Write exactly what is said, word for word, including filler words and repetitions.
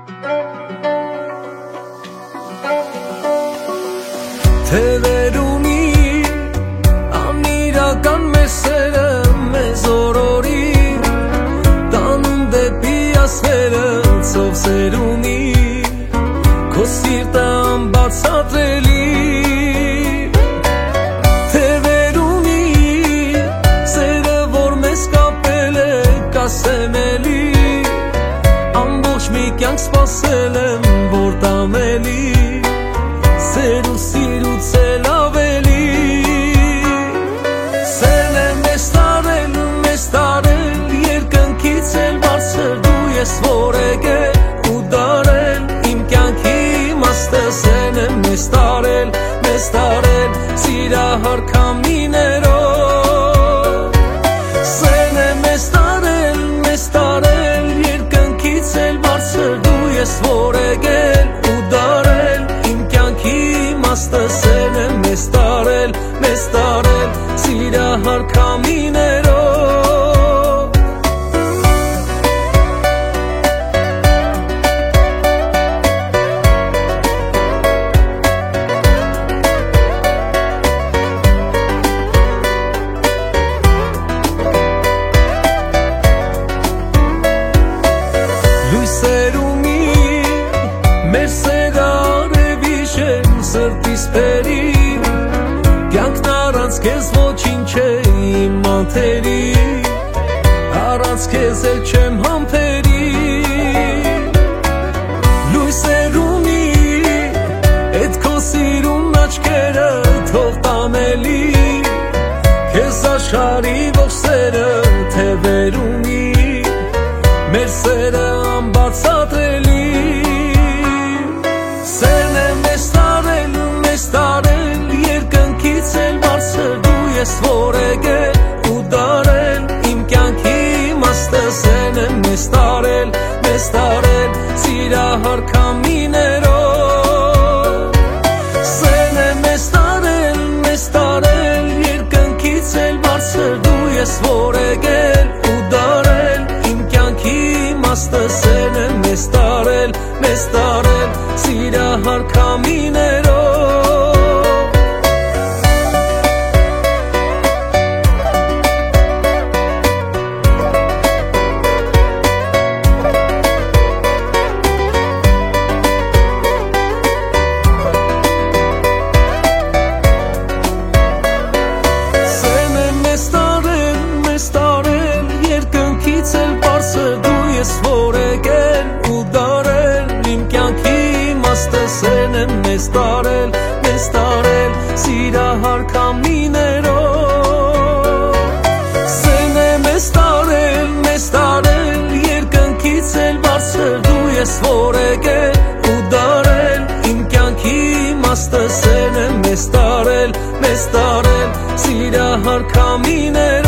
Թևերունի անիրական մեր սերը մեզ օրորի տանում դեպի ասերը ծով սերունի քո սիրտը անբացատրելի Թևերունի սերը որ մեզ կապել է կասեմ էլի ամբողջ մի կյանք սպասել եմ որ տամելի Սեր ու սիրուց էլ ավելի Սերն է մեզ տարել ու մեզ տարել Երկնքից էլ բարձր դու ես որ եկել ու դարել Իմ կյանքի իմաստը Սերն է մեզ տարել, մեզ տարել Սիրահար քամիներով Սերն է մեզ տարել, մեզ տարել Երկնքից էլ բարձր դու ես որ եկել ու դարել Սերն է մեզ տարել, մեզ տարել Սիրահար քամիներով Լույսերումի մեր սերարը վիշեն սրտիս պերի Կյանքն առանց քեզ ոչինչ է իմ անթերի Առանց քեզ էլ չեմ համբերի Լույսերումի էդ քո սիրուն աչքերը թող տանելի Քեզ աշխարհի ողջ սերը թևերումի Մեր սերը անբացատրելի Սերն է մեզ տարել ու մեզ տարել Երկնքից էլ բարձր դու ես որ եկել ու դարել Իմ կյանքի իմաստը Սերն է մեզ տարել, մեզ տարել Սիրահար քամիներով Սերն է մեզ տարել, մեզ տարել Երկնքից էլ բարձր դու ես որ եկել ու դարել Իմ կյանքի իմաստը Սերն է մեզ տարել, մեզ տարել Սիրահար քամիներով Սերն է մեզ տարել, մեզ տարել Երկնքից էլ բարձր դու ես որ եկել ու դարել Իմ կյանքի իմաստը Սերն է մեզ տարել, մեզ տարել Սիրահար քամիներով Սերն է մեզ տարել, մեզ տարել Երկնքից էլ բարձր դու ես որ եկել ու դարել Իմ կյանքի իմաստը Սերն է մեզ տարել, մեզ տարել Սիրահար քամիներով